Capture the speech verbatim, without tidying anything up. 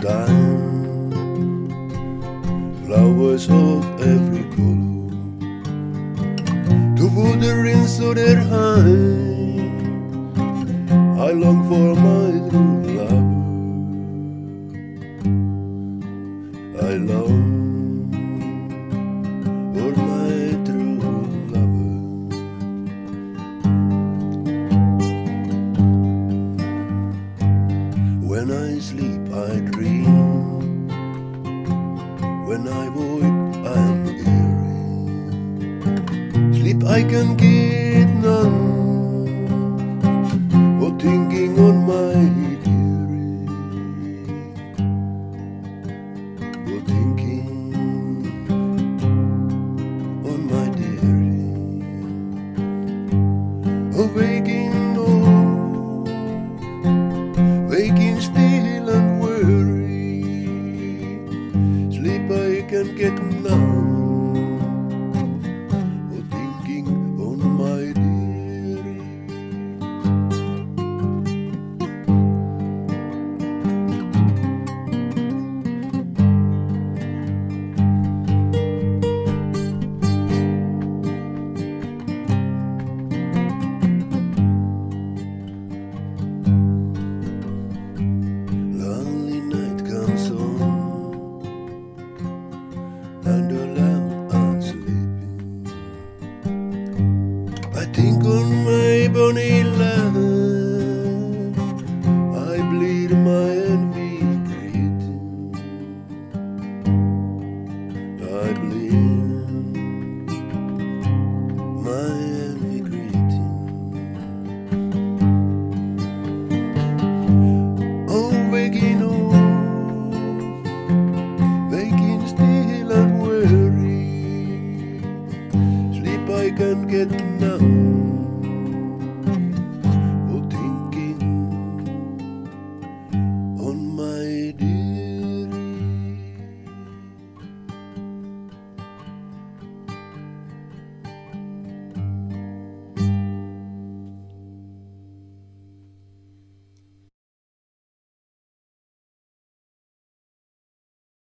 time, flowers of every color, to wandering so their high. I long for my true love. I long for my true love. When I sleep, I dream. When I wake, I'm eerie. Sleep, I can get none. For thinking on my dearie. For thinking on my dearie. Oh, waking, oh, waking still and weary. Sleep, I can get none. For thinking on my dearie. Lonely night comes on, and alone I'm sleeping. I think on my bonny love.